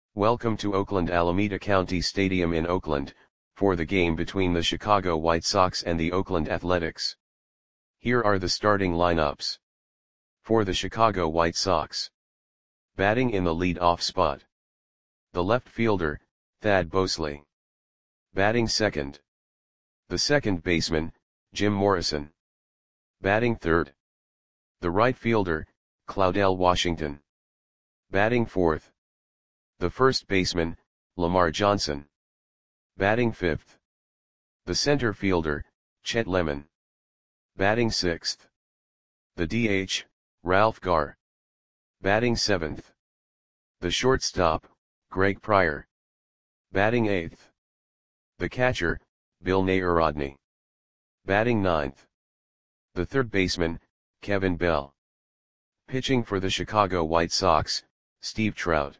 Welcome to Oakland Alameda County Stadium in Oakland, for the game between the Chicago White Sox and the Oakland Athletics. Here are the starting lineups. For the Chicago White Sox. Batting in the lead-off spot. The left fielder, Thad Bosley. Batting second. The second baseman, Jim Morrison. Batting third. The right fielder, Claudell Washington. Batting fourth. The first baseman, Lamar Johnson. Batting fifth. The center fielder, Chet Lemon. Batting sixth. The DH, Ralph Garr. Batting seventh. The shortstop, Greg Pryor. Batting eighth. The catcher, Bill Narodny. Batting ninth. The third baseman, Kevin Bell. Pitching for the Chicago White Sox, Steve Trout.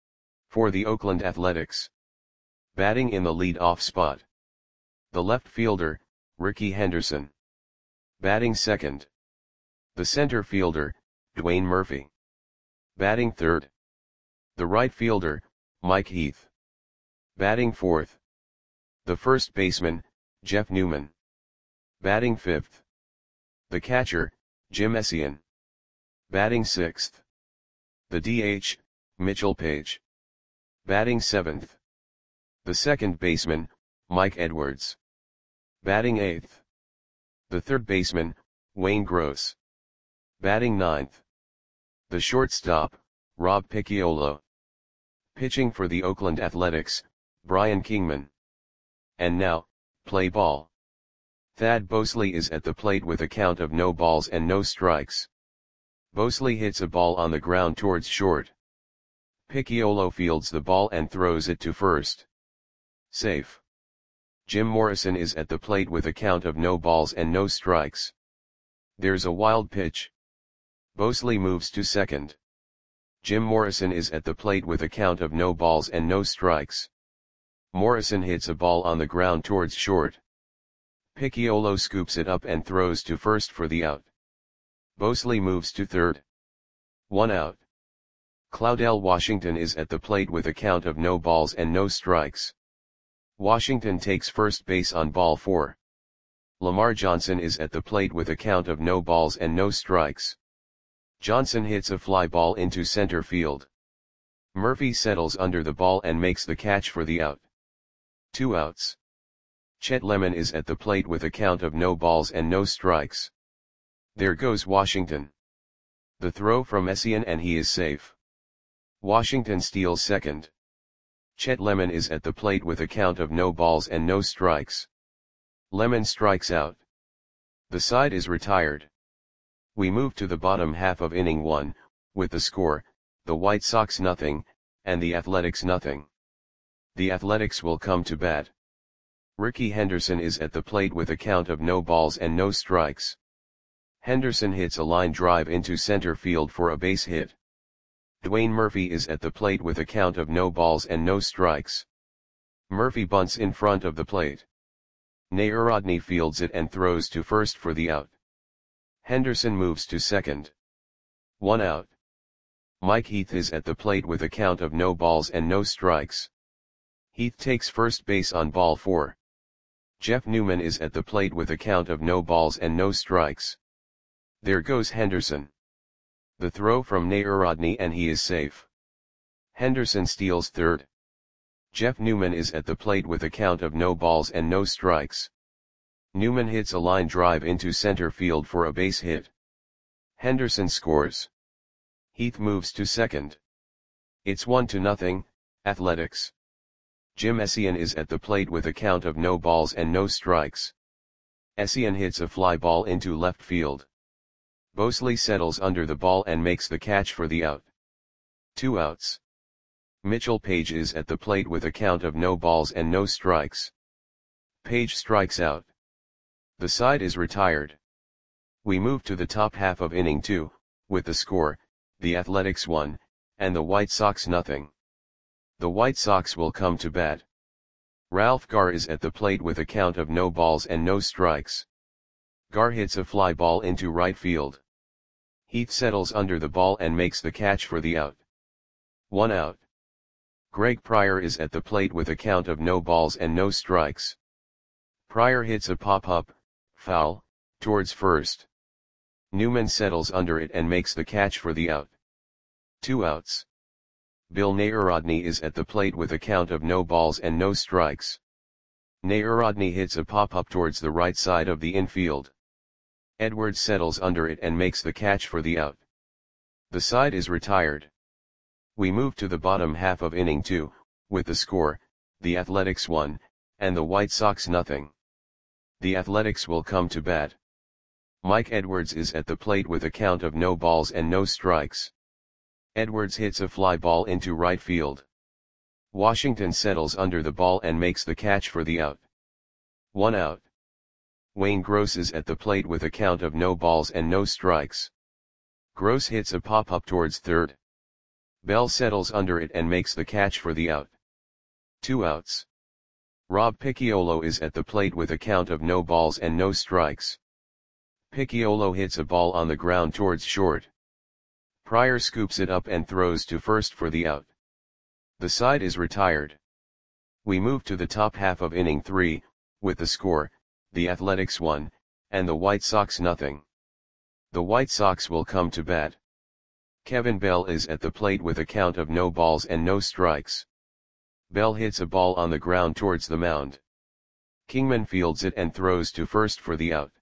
For the Oakland Athletics. Batting in the lead-off spot. The left fielder, Rickey Henderson. Batting second. The center fielder, Dwayne Murphy. Batting third. The right fielder, Mike Heath. Batting fourth. The first baseman, Jeff Newman. Batting fifth. The catcher, Jim Essien. Batting sixth. The DH, Mitchell Page. Batting seventh. The second baseman, Mike Edwards. Batting eighth. The third baseman, Wayne Gross. Batting ninth. The shortstop, Rob Picciolo. Pitching for the Oakland Athletics, Brian Kingman. And now, play ball. Thad Bosley is at the plate with a count of no balls and no strikes. Bosley hits a ball on the ground towards short. Picciolo fields the ball and throws it to first. Safe. Jim Morrison is at the plate with a count of no balls and no strikes. There's a wild pitch. Bosley moves to second. Jim Morrison is at the plate with a count of no balls and no strikes. Morrison hits a ball on the ground towards short. Picciolo scoops it up and throws to first for the out. Bosley moves to third. 1 out. Claudell Washington is at the plate with a count of no balls and no strikes. Washington takes first base on ball 4. Lamar Johnson is at the plate with a count of no balls and no strikes. Johnson hits a fly ball into center field. Murphy settles under the ball and makes the catch for the out. 2 outs. Chet Lemon is at the plate with a count of no balls and no strikes. There goes Washington. The throw from Essien and he is safe. Washington steals second. Chet Lemon is at the plate with a count of no balls and no strikes. Lemon strikes out. The side is retired. We move to the bottom half of inning 1, with the score, the White Sox 0, and the Athletics 0. The Athletics will come to bat. Rickey Henderson is at the plate with a count of no balls and no strikes. Henderson hits a line drive into center field for a base hit. Dwayne Murphy is at the plate with a count of no balls and no strikes. Murphy bunts in front of the plate. Narodny fields it and throws to first for the out. Henderson moves to second. 1 out. Mike Heath is at the plate with a count of no balls and no strikes. Heath takes first base on ball 4. Jeff Newman is at the plate with a count of no balls and no strikes. There goes Henderson. The throw from Narodny and he is safe. Henderson steals third. Jeff Newman is at the plate with a count of no balls and no strikes. Newman hits a line drive into center field for a base hit. Henderson scores. Heath moves to second. It's 1-0, Athletics. Jim Essien is at the plate with a count of no balls and no strikes. Essien hits a fly ball into left field. Bosley settles under the ball and makes the catch for the out. 2 outs. Mitchell Page is at the plate with a count of no balls and no strikes. Page strikes out. The side is retired. We move to the top half of inning 2, with the score, the Athletics 1, and the White Sox 0. The White Sox will come to bat. Ralph Garr is at the plate with a count of no balls and no strikes. Garr hits a fly ball into right field. Heath settles under the ball and makes the catch for the out. 1 out. Greg Pryor is at the plate with a count of no balls and no strikes. Pryor hits a pop-up, foul, towards first. Newman settles under it and makes the catch for the out. 2 outs. Bill Narodny is at the plate with a count of no balls and no strikes. Narodny hits a pop-up towards the right side of the infield. Edwards settles under it and makes the catch for the out. The side is retired. We move to the bottom half of inning 2, with the score, the Athletics 1, and the White Sox nothing. The Athletics will come to bat. Mike Edwards is at the plate with a count of no balls and no strikes. Edwards hits a fly ball into right field. Washington settles under the ball and makes the catch for the out. 1 out. Wayne Gross is at the plate with a count of no balls and no strikes. Gross hits a pop-up towards third. Bell settles under it and makes the catch for the out. 2 outs. Rob Picciolo is at the plate with a count of no balls and no strikes. Picciolo hits a ball on the ground towards short. Pryor scoops it up and throws to first for the out. The side is retired. We move to the top half of inning 3, with the score, the Athletics 1, and the White Sox nothing. The White Sox will come to bat. Kevin Bell is at the plate with a count of no balls and no strikes. Bell hits a ball on the ground towards the mound. Kingman fields it and throws to first for the out.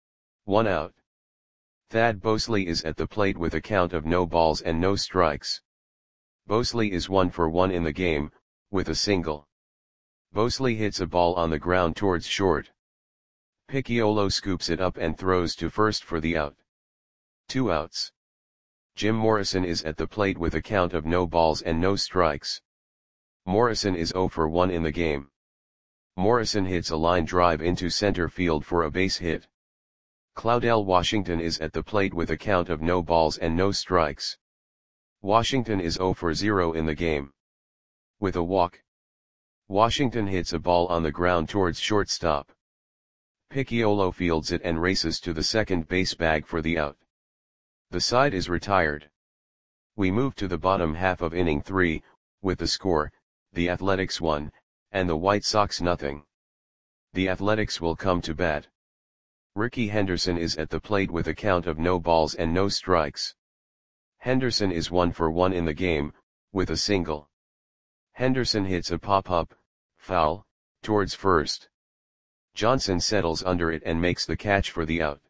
1 out. Thad Bosley is at the plate with a count of no balls and no strikes. Bosley is 1 for 1 in the game, with a single. Bosley hits a ball on the ground towards short. Picciolo scoops it up and throws to first for the out. 2 outs. Jim Morrison is at the plate with a count of no balls and no strikes. Morrison is 0 for 1 in the game. Morrison hits a line drive into center field for a base hit. Claudell Washington is at the plate with a count of no balls and no strikes. Washington is 0 for 0 in the game. With a walk. Washington hits a ball on the ground towards shortstop. Picciolo fields it and races to the second base bag for the out. The side is retired. We move to the bottom half of inning 3, with the score, the Athletics 1, and the White Sox nothing. The Athletics will come to bat. Rickey Henderson is at the plate with a count of no balls and no strikes. Henderson is 1 for 1 in the game, with a single. Henderson hits a pop-up, foul, towards first. Johnson settles under it and makes the catch for the out.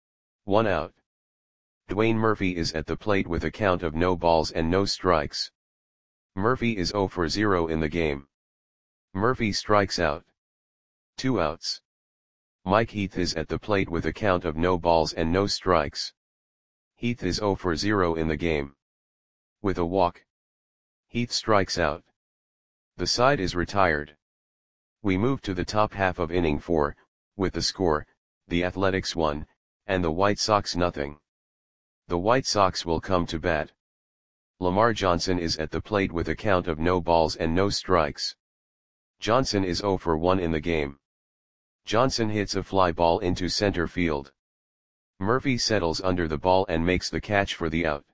1 out. Dwayne Murphy is at the plate with a count of no balls and no strikes. Murphy is 0 for 0 in the game. Murphy strikes out. 2 outs. Mike Heath is at the plate with a count of no balls and no strikes. Heath is 0 for 0 in the game. With a walk. Heath strikes out. The side is retired. We move to the top half of inning 4, with the score, the Athletics 1, and the White Sox nothing. The White Sox will come to bat. Lamar Johnson is at the plate with a count of no balls and no strikes. Johnson is 0 for 1 in the game. Johnson hits a fly ball into center field. Murphy settles under the ball and makes the catch for the out.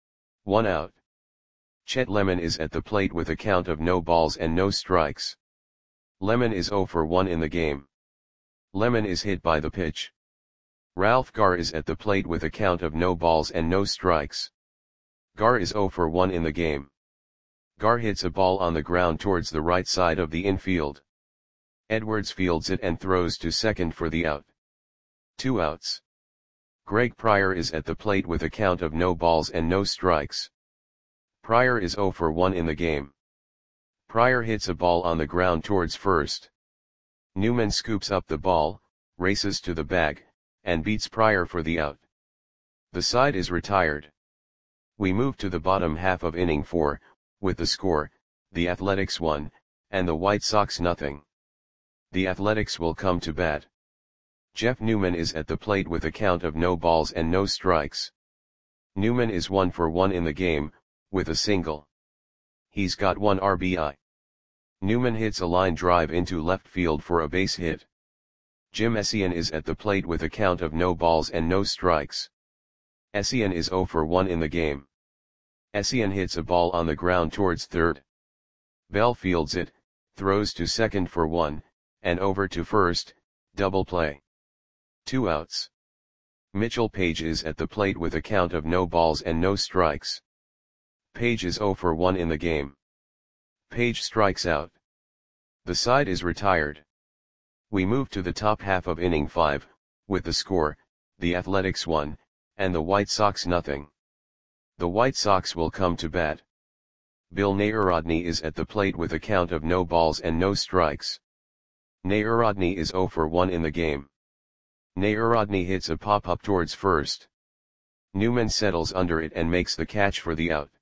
1 out. Chet Lemon is at the plate with a count of no balls and no strikes. Lemon is 0 for 1 in the game. Lemon is hit by the pitch. Ralph Garr is at the plate with a count of no balls and no strikes. Garr is 0 for 1 in the game. Garr hits a ball on the ground towards the right side of the infield. Edwards fields it and throws to second for the out. 2 outs. Greg Pryor is at the plate with a count of no balls and no strikes. Pryor is 0 for 1 in the game. Pryor hits a ball on the ground towards first. Newman scoops up the ball, races to the bag, and beats Pryor for the out. The side is retired. We move to the bottom half of inning 4, with the score, the Athletics 1, and the White Sox nothing. The Athletics will come to bat. Jeff Newman is at the plate with a count of no balls and no strikes. Newman is 1 for 1 in the game, with a single. He's got 1 RBI. Newman hits a line drive into left field for a base hit. Jim Essien is at the plate with a count of no balls and no strikes. Essien is 0 for 1 in the game. Essien hits a ball on the ground towards third. Bell fields it, throws to second for 1, and over to first, double play. 2 outs. Mitchell Page is at the plate with a count of no balls and no strikes. Page is 0 for 1 in the game. Page strikes out. The side is retired. We move to the top half of inning 5, with the score, the Athletics 1, and the White Sox nothing. The White Sox will come to bat. Bill Nayarodny is at the plate with a count of no balls and no strikes. Nayarodny is 0 for 1 in the game. Nayarodny hits a pop-up towards first. Newman settles under it and makes the catch for the out.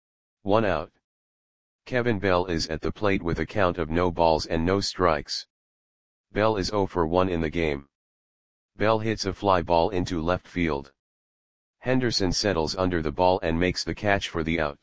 1 out. Kevin Bell is at the plate with a count of no balls and no strikes. Bell is 0 for 1 in the game. Bell hits a fly ball into left field. Henderson settles under the ball and makes the catch for the out.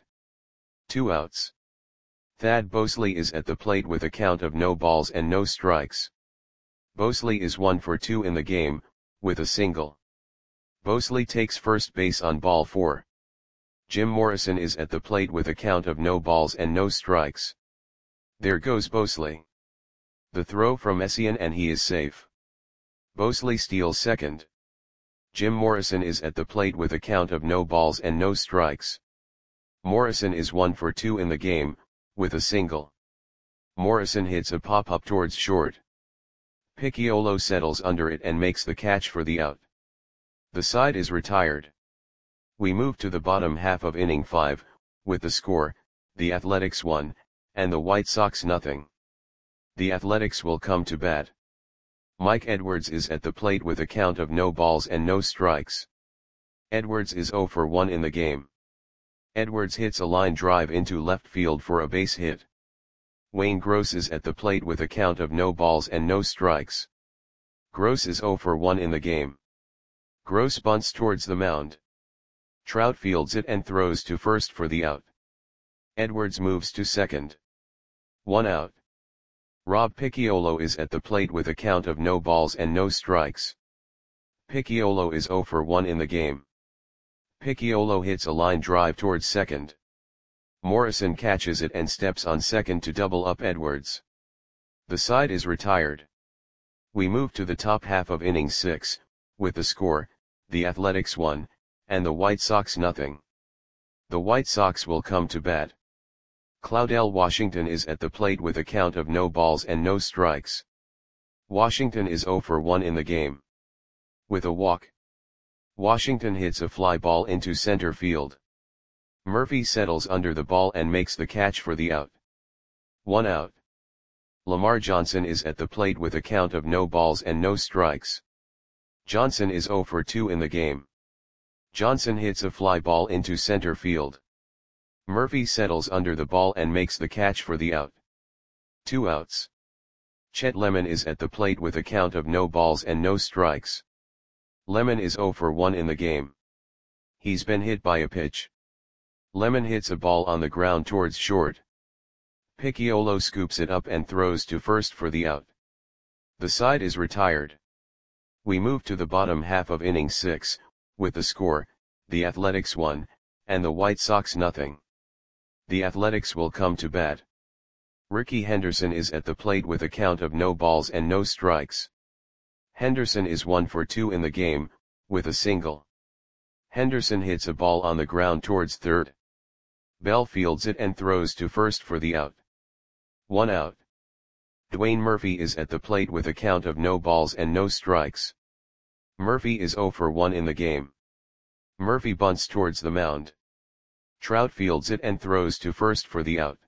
2 outs. Thad Bosley is at the plate with a count of no balls and no strikes. Bosley is 1 for 2 in the game, with a single. Bosley takes first base on ball 4. Jim Morrison is at the plate with a count of no balls and no strikes. There goes Bosley. The throw from Essien and he is safe. Bosley steals second. Jim Morrison is at the plate with a count of no balls and no strikes. Morrison is 1 for 2 in the game, with a single. Morrison hits a pop-up towards short. Picciolo settles under it and makes the catch for the out. The side is retired. We move to the bottom half of inning 5, with the score, the Athletics 1, and the White Sox nothing. The Athletics will come to bat. Mike Edwards is at the plate with a count of no balls and no strikes. Edwards is 0 for 1 in the game. Edwards hits a line drive into left field for a base hit. Wayne Gross is at the plate with a count of no balls and no strikes. Gross is 0 for 1 in the game. Gross bunts towards the mound. Trout fields it and throws to first for the out. Edwards moves to second. 1 out. Rob Picciolo is at the plate with a count of no balls and no strikes. Picciolo is 0 for 1 in the game. Picciolo hits a line drive towards second. Morrison catches it and steps on second to double up Edwards. The side is retired. We move to the top half of inning 6, with the score, the Athletics 1, and the White Sox nothing. The White Sox will come to bat. Claudell Washington is at the plate with a count of no balls and no strikes. Washington is 0 for 1 in the game. With a walk. Washington hits a fly ball into center field. Murphy settles under the ball and makes the catch for the out. 1 out. Lamar Johnson is at the plate with a count of no balls and no strikes. Johnson is 0 for 2 in the game. Johnson hits a fly ball into center field. Murphy settles under the ball and makes the catch for the out. 2 outs. Chet Lemon is at the plate with a count of no balls and no strikes. Lemon is 0 for 1 in the game. He's been hit by a pitch. Lemon hits a ball on the ground towards short. Picciolo scoops it up and throws to first for the out. The side is retired. We move to the bottom half of inning 6, with the score, the Athletics 1, and the White Sox nothing. The Athletics will come to bat. Rickey Henderson is at the plate with a count of no balls and no strikes. Henderson is 1 for 2 in the game, with a single. Henderson hits a ball on the ground towards third. Bell fields it and throws to first for the out. 1 out. Dwayne Murphy is at the plate with a count of no balls and no strikes. Murphy is 0 for 1 in the game. Murphy bunts towards the mound. Trout fields it and throws to first for the out.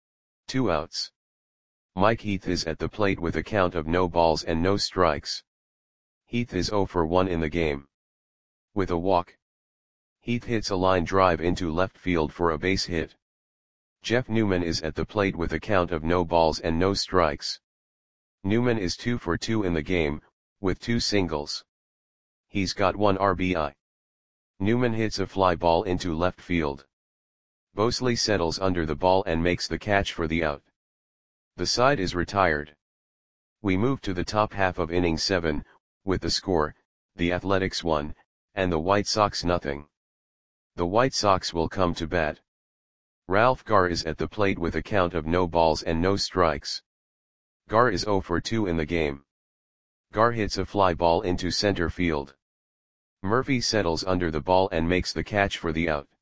2 outs. Mike Heath is at the plate with a count of no balls and no strikes. Heath is 0 for 1 in the game. With a walk. Heath hits a line drive into left field for a base hit. Jeff Newman is at the plate with a count of no balls and no strikes. Newman is 2 for 2 in the game, with 2 singles. He's got 1 RBI. Newman hits a fly ball into left field. Bosley settles under the ball and makes the catch for the out. The side is retired. We move to the top half of inning 7, with the score, the Athletics 1, and the White Sox nothing. The White Sox will come to bat. Ralph Garr is at the plate with a count of no balls and no strikes. Garr is 0 for 2 in the game. Garr hits a fly ball into center field. Murphy settles under the ball and makes the catch for the out.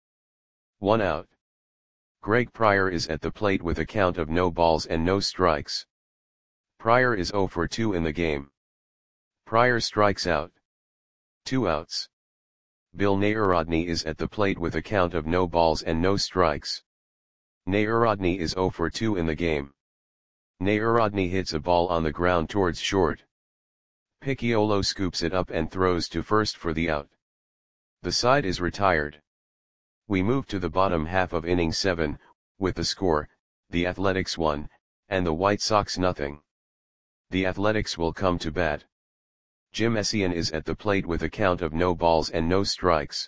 1 out. Greg Pryor is at the plate with a count of no balls and no strikes. Pryor is 0 for 2 in the game. Pryor strikes out. 2 outs. Bill Nayarodny is at the plate with a count of no balls and no strikes. Nayarodny is 0 for 2 in the game. Nayarodny hits a ball on the ground towards short. Picciolo scoops it up and throws to first for the out. The side is retired. We move to the bottom half of inning 7, with the score, the Athletics 1, and the White Sox nothing. The Athletics will come to bat. Jim Essien is at the plate with a count of no balls and no strikes.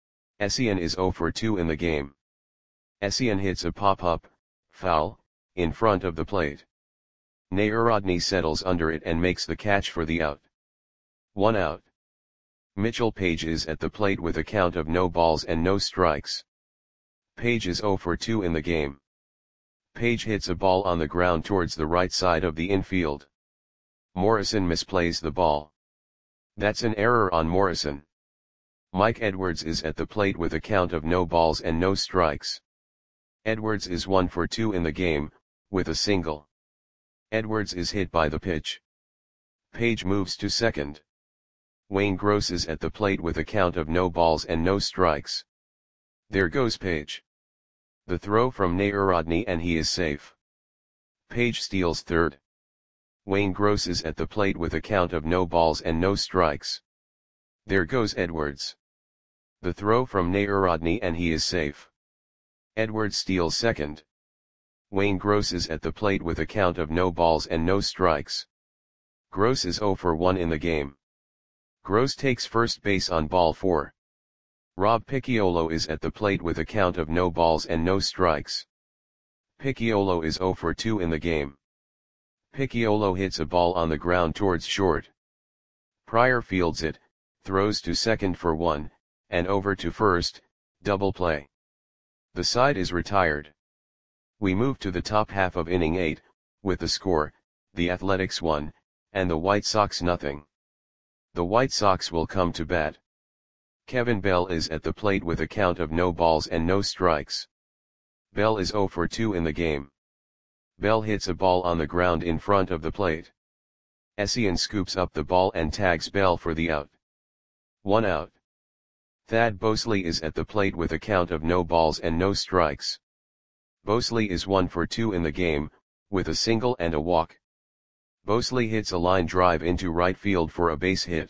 Essien is 0 for 2 in the game. Essien hits a pop-up, foul, in front of the plate. Nayarodny settles under it and makes the catch for the out. 1 out. Mitchell Page is at the plate with a count of no balls and no strikes. Page is 0 for 2 in the game. Page hits a ball on the ground towards the right side of the infield. Morrison misplays the ball. That's an error on Morrison. Mike Edwards is at the plate with a count of no balls and no strikes. Edwards is 1 for 2 in the game, with a single. Edwards is hit by the pitch. Page moves to second. Wayne Gross is at the plate with a count of no balls and no strikes. There goes Page. The throw from Nayarodny and he is safe. Page steals third. Wayne Gross is at the plate with a count of no balls and no strikes. There goes Edwards. The throw from Nayarodny and he is safe. Edwards steals second. Wayne Gross is at the plate with a count of no balls and no strikes. Gross is 0 for 1 in the game. Gross takes first base on ball 4. Rob Picciolo is at the plate with a count of no balls and no strikes. Picciolo is 0 for 2 in the game. Picciolo hits a ball on the ground towards short. Pryor fields it, throws to second for 1, and over to first, double play. The side is retired. We move to the top half of inning 8, with the score, the Athletics 1, and the White Sox nothing. The White Sox will come to bat. Kevin Bell is at the plate with a count of no balls and no strikes. Bell is 0 for 2 in the game. Bell hits a ball on the ground in front of the plate. Essien scoops up the ball and tags Bell for the out. 1 out. Thad Bosley is at the plate with a count of no balls and no strikes. Bosley is 1 for 2 in the game, with a single and a walk. Bosley hits a line drive into right field for a base hit.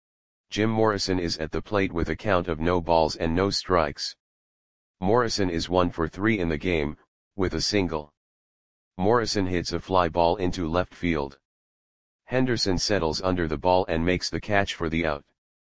Jim Morrison is at the plate with a count of no balls and no strikes. Morrison is 1 for 3 in the game, with a single. Morrison hits a fly ball into left field. Henderson settles under the ball and makes the catch for the out.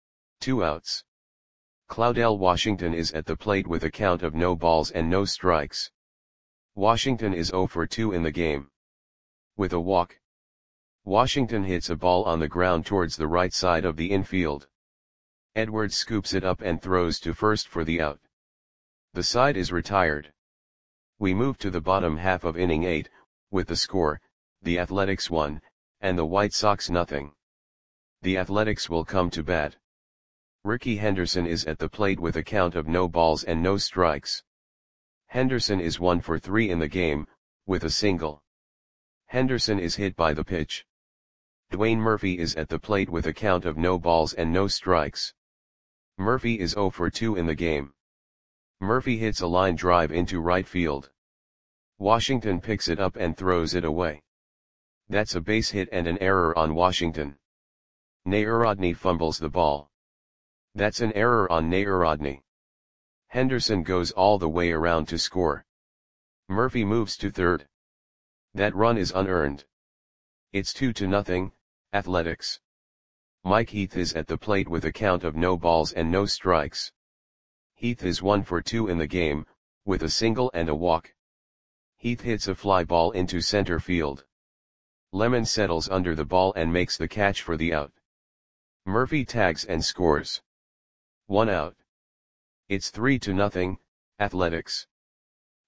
2 outs. Claudell Washington is at the plate with a count of no balls and no strikes. Washington is 0 for 2 in the game. With a walk. Washington hits a ball on the ground towards the right side of the infield. Edwards scoops it up and throws to first for the out. The side is retired. We move to the bottom half of inning 8, with the score, the Athletics 1, and the White Sox nothing. The Athletics will come to bat. Ricky Henderson is at the plate with a count of no balls and no strikes. Henderson is 1 for 3 in the game, with a single. Henderson is hit by the pitch. Dwayne Murphy is at the plate with a count of no balls and no strikes. Murphy is 0 for 2 in the game. Murphy hits a line drive into right field. Washington picks it up and throws it away. That's a base hit and an error on Washington. Nayarodny fumbles the ball. That's an error on Nayarodny. Henderson goes all the way around to score. Murphy moves to third. That run is unearned. It's 2-0, Athletics. Mike Heath is at the plate with a count of no balls and no strikes. Heath is 1 for 2 in the game, with a single and a walk. Heath hits a fly ball into center field. Lemon settles under the ball and makes the catch for the out. Murphy tags and scores. 1 out. It's 3-0, Athletics.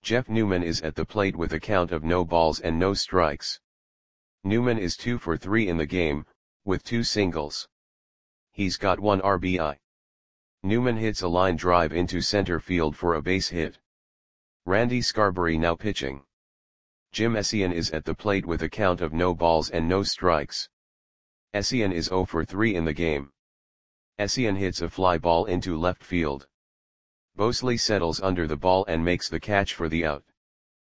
Jeff Newman is at the plate with a count of no balls and no strikes. Newman is 2 for 3 in the game, with 2 singles. He's got 1 RBI. Newman hits a line drive into center field for a base hit. Randy Scarberry now pitching. Jim Essien is at the plate with a count of no balls and no strikes. Essien is 0 for 3 in the game. Essien hits a fly ball into left field. Bosley settles under the ball and makes the catch for the out.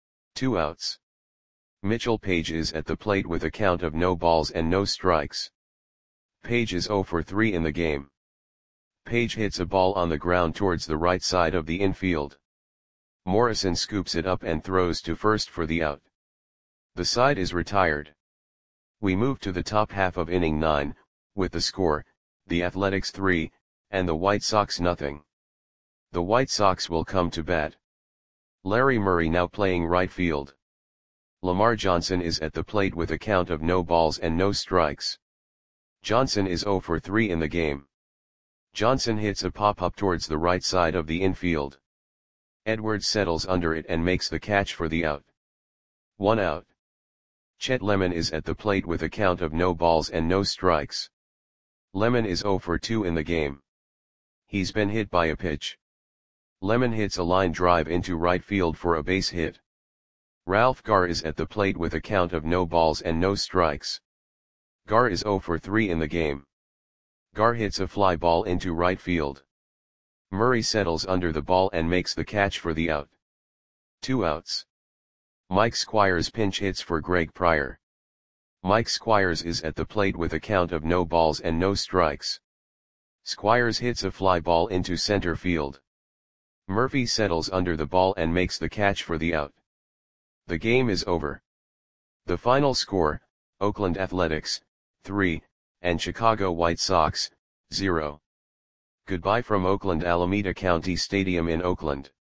2 outs. Mitchell Page is at the plate with a count of no balls and no strikes. Page is 0 for 3 in the game. Page hits a ball on the ground towards the right side of the infield. Morrison scoops it up and throws to first for the out. The side is retired. We move to the top half of inning 9, with the score, the Athletics 3, and the White Sox nothing. The White Sox will come to bat. Larry Murray now playing right field. Lamar Johnson is at the plate with a count of no balls and no strikes. Johnson is 0 for 3 in the game. Johnson hits a pop-up towards the right side of the infield. Edwards settles under it and makes the catch for the out. 1 out. Chet Lemon is at the plate with a count of no balls and no strikes. Lemon is 0 for 2 in the game. He's been hit by a pitch. Lemon hits a line drive into right field for a base hit. Ralph Garr is at the plate with a count of no balls and no strikes. Garr is 0 for 3 in the game. Garr hits a fly ball into right field. Murray settles under the ball and makes the catch for the out. 2 outs. Mike Squires pinch hits for Greg Pryor. Mike Squires is at the plate with a count of no balls and no strikes. Squires hits a fly ball into center field. Murphy settles under the ball and makes the catch for the out. The game is over. The final score, Oakland Athletics, 3, and Chicago White Sox, 0. Goodbye from Oakland Alameda County Stadium in Oakland.